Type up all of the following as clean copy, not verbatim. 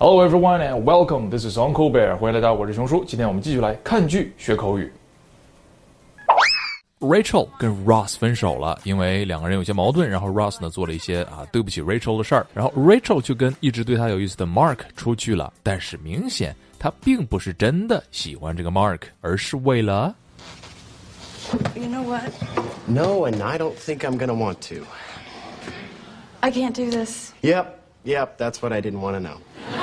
Hello everyone and welcome. This is Uncle Bear. 欢迎来到我是熊叔。今天我们继续来看剧学口语。Rachel 跟 Ross 分手了，因为两个人有些矛盾，然后 Ross 呢做了一些对不起 Rachel 的事儿，然后 Rachel 就跟一直对他有意思的 Mark 出去了，但是明显他并不是真的喜欢这个 Mark， 而是为了 You know what? No, and I don't think I'm gonna want to. I can't do this. Yep, that's what I didn't want to know.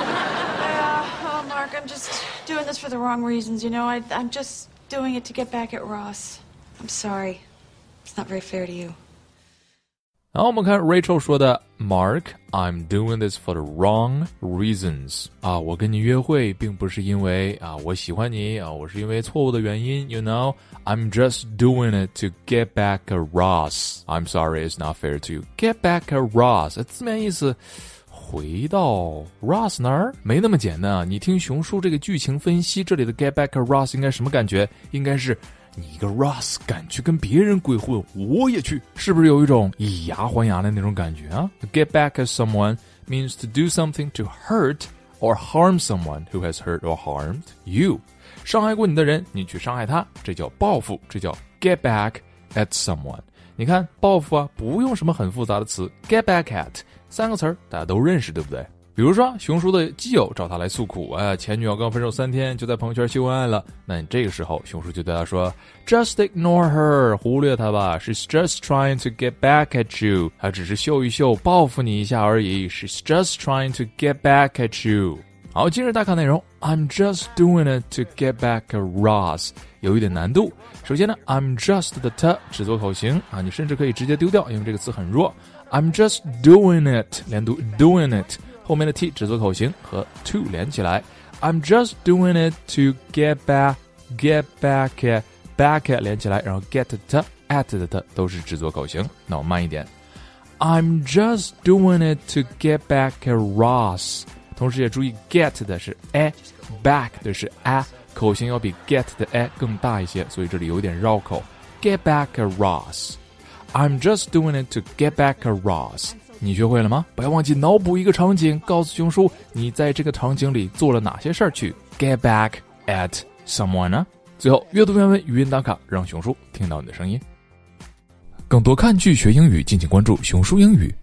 Oh, Mark, I'm just doing this for the wrong reasons, you know? I'm just doing it to get back at Ross. I'm sorry. It's not very fair to you. 然后我们看 Rachel 说的 Mark, I'm doing this for the wrong reasons. 我跟你约会并不是因为我喜欢你我是因为错误的原因 You know, I'm just doing it to get back at Ross. I'm sorry, it's not fair to you. Get back at Ross. 字面意思回到 Ross 那儿没那么简单你听熊叔这个剧情分析，这里的 get back at Ross 应该什么感觉？应该是你一个 Ross 敢去跟别人鬼混，我也去，是不是有一种以牙还牙的那种感觉啊 ？Get back at someone means to do something to hurt or harm someone who has hurt or harmed you. 伤害过你的人，你去伤害他，这叫报复，这叫 get back at someone. 你看报复不用什么很复杂的词 ，get back at 三个词儿大家都认识，对不对？比如说熊叔的基友找他来诉苦前女友刚分手3天就在朋友圈秀恩爱了，那这个时候熊叔就对他说 Just ignore her 忽略她吧 She's just trying to get back at you 她只是秀一秀报复你一下而已 She's just trying to get back at you 好，今日大看内容 I'm just doing it to get back at Ross 有一点难度。首先呢 I'm just 的 t 只做口型你甚至可以直接丢掉，因为这个词很弱。 I'm just doing it 连读 doing it后面的 t 只做口型和 to 连起来 I'm just doing it to get back at back at 连起来，然后 get t at 的 t 都是只做口型。那我慢一点 I'm just doing it to get back at Ross 同时也注意 get 的是 back 的是 口型要比 get 的更大一些，所以这里有点绕口 Get back at Ross I'm just doing it to get back at Ross你学会了吗？不要忘记脑补一个场景，告诉熊叔你在这个场景里做了哪些事儿去 get back at someone 呢？最后阅读原文语音打卡，让熊叔听到你的声音。更多看剧学英语，敬请关注熊叔英语